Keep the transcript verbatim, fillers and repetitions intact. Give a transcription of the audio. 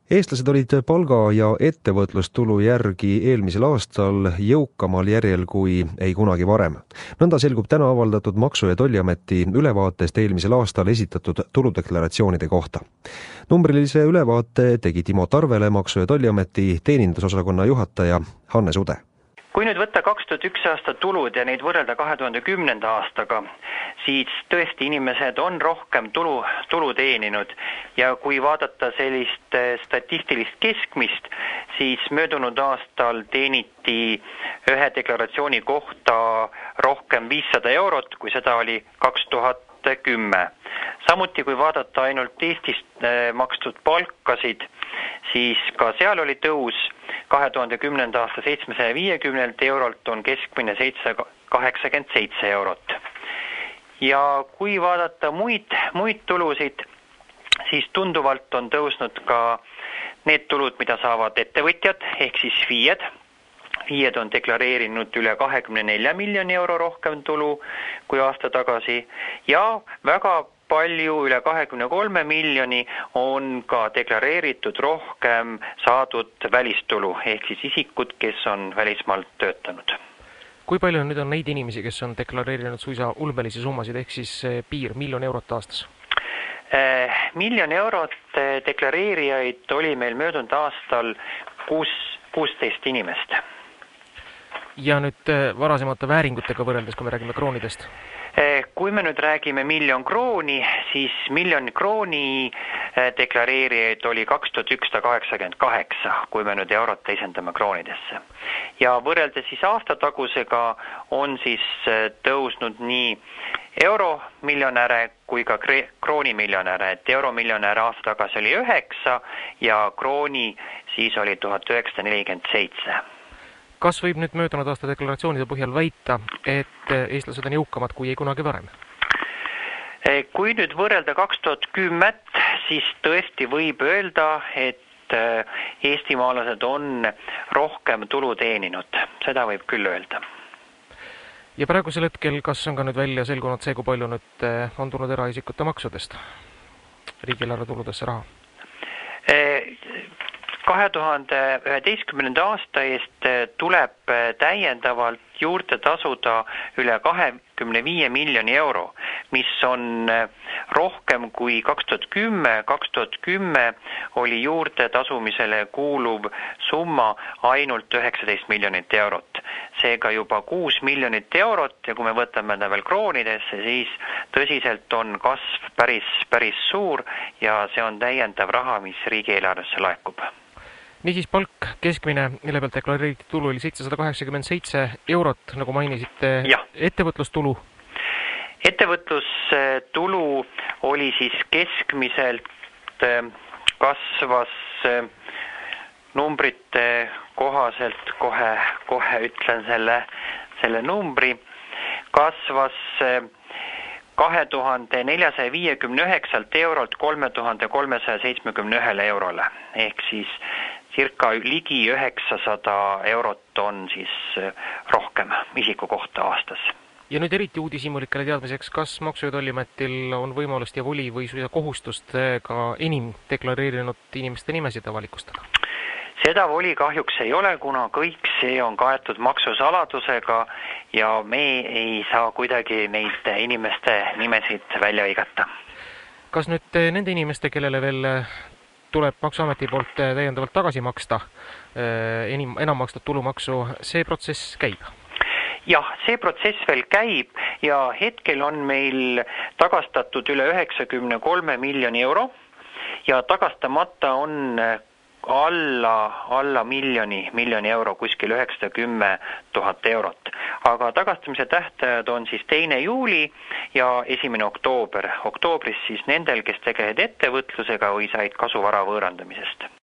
Eestlased olid palga- ja ettevõtlustulu järgi eelmisel aastal jõukamal järjel kui ei kunagi varem. Nõnda selgub täna avaldatud Maksu- ja Tolliameti ülevaatest eelmisel aastal esitatud tuludeklaratsioonide kohta. Numbrilise ülevaate tegi Timo Tarvele Maksu- ja Tolliameti teenindusosakonna juhataja Hannes Ude. Kui nüüd võtta kaks tuhat üks aasta tulud ja neid võrrelda kahe tuhande kümnenda aastaga, siis tõesti inimesed on rohkem tulu, tulu teeninud ja kui vaadata sellist statistilist keskmist, siis möödunud aastal teeniti ühe deklaratsiooni kohta rohkem viissada eurot, kui seda oli kaks tuhat kümme. Samuti kui vaadata ainult Eestist makstud palkasid, siis ka seal oli tõus. kahe tuhande kümnenda aasta seitsmesaja viiekümnelt eurolt on keskmine seitsesada kaheksakümmend seitse eurot. Ja kui vaadata muid, muid tulusid, siis tunduvalt on tõusnud ka need tulud, mida saavad ettevõtjad, ehk siis FIE-d. FIE-d on deklareerinud üle kahekümne nelja miljoni euro rohkem tulu kui aasta tagasi ja väga palju, üle kahekümne kolme miljoni on ka deklareeritud rohkem saadud välistulu, ehk siis isikud, kes on välismaalt töötanud. Kui palju nüüd on neid inimesi, kes on deklareerinud suisa ulmelisi summasid, ehk siis piir miljon eurot aastas? Miljon eurot deklareerijaid oli meil möödunud aastal kuusteist inimest. Ja nüüd varasemate vääringutega võrreldes, kui me räägime kroonidest? Kui me nüüd räägime miljon krooni, siis miljon krooni deklareerijaid oli kaks tuhat ükssada kaheksakümmend kaheksa, kui me nüüd eurot teisendame kroonidesse. Ja võrreldes siis aastatagusega on siis tõusnud nii euromiljonäre kui ka kroonimiljonäre, et euromiljonäre aasta tagasi oli üheksa ja krooni siis oli tuhat üheksasada nelikümmend seitse. Kas võib nüüd möödunud aasta deklaratsioonide põhjal väita, et eestlased on jõukamad kui ei kunagi varem? Kui nüüd võrrelda kaks tuhat kümme, siis tõesti võib öelda, et eestimaalased on rohkem tulu teeninud. Seda võib küll öelda. Ja praegusel hetkel, kas on ka nüüd välja selgunud see, kui palju nüüd on tulnud eraisikute maksudest riigieelarve tuludesse raha? kahe tuhande üheteistkümnenda aasta eest tuleb täiendavalt juurde tasuda üle kahekümne viie miljoni euro, mis on rohkem kui kaks tuhat kümme. kaks tuhat kümme oli juurde tasumisele kuuluv summa ainult üheksateist miljonit eurot. Seega juba kuus miljonit eurot ja kui me võtame ta veel kroonidesse, siis tõsiselt on kasv päris, päris suur ja see on täiendav raha, mis riigieelarvesse laekub. Niisiis palk keskmine, mille pealt deklareeritud tulu oli seitsesada kaheksakümmend seitse eurot, nagu mainisite, ja. Ettevõtlustulu? Ettevõtlustulu oli siis keskmiselt kasvas numbrite kohaselt, kohe, kohe ütlen selle, selle numbri, kasvas kahe tuhande neljasaja viiekümne üheksalt eurolt kolme tuhande kolmesaja seitsmekümne ühele eurole, ehk siis circa ligi üheksasada eurot on siis rohkem isiku kohta aastas. Ja nüüd eriti uudishimulikele teadmiseks, kas Maksu- ja Tolliametil on võimalust ja voli või suisa kohustust ka enim deklareerinud inimeste nimesid avalikustada? Seda voli kahjuks ei ole, kuna kõik see on kaetud maksusaladusega ja me ei saa kuidagi neid inimeste nimesid välja õigata. Kas nüüd nende inimeste, kellele veel tuleb Maksuameti poolt täiendavalt tagasi maksta, enim, enam makstud tulumaksu, see protsess käib? Jah, see protsess veel käib ja hetkel on meil tagastatud üle üheksakümne kolme miljoni euro ja tagastamata on alla, alla miljoni, miljoni euro, kuskil üheksasada kümme tuhat eurot. Aga tagastamise tähtajad on siis teine juuli ja esimene oktoober. Oktoobris siis nendel, kes tegelevad ettevõtlusega või said kasu vara võõrandamisest.